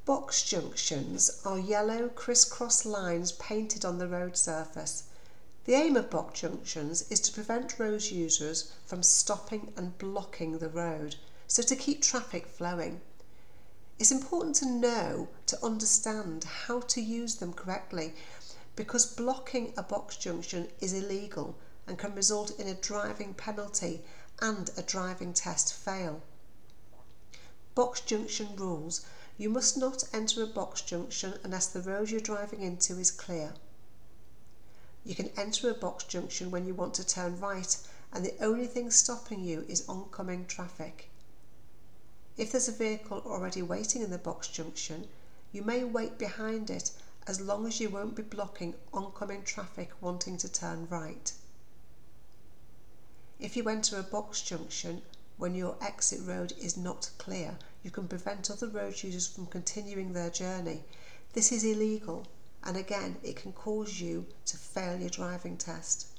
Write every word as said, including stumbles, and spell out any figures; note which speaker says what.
Speaker 1: Box junctions are yellow criss-cross lines painted on the road surface. The aim of box junctions is to prevent road users from stopping and blocking the road, so to keep traffic flowing. It's important to know, to understand how to use them correctly, because blocking a box junction is illegal and can result in a driving penalty and a driving test fail. Box junction rules. You must not enter a box junction unless the road you're driving into is clear. You can enter a box junction when you want to turn right and the only thing stopping you is oncoming traffic. If there's a vehicle already waiting in the box junction, you may wait behind it as long as you won't be blocking oncoming traffic wanting to turn right. If you enter a box junction when your exit road is not clear, you can prevent other road users from continuing their journey. This is illegal, and again, it can cause you to fail your driving test.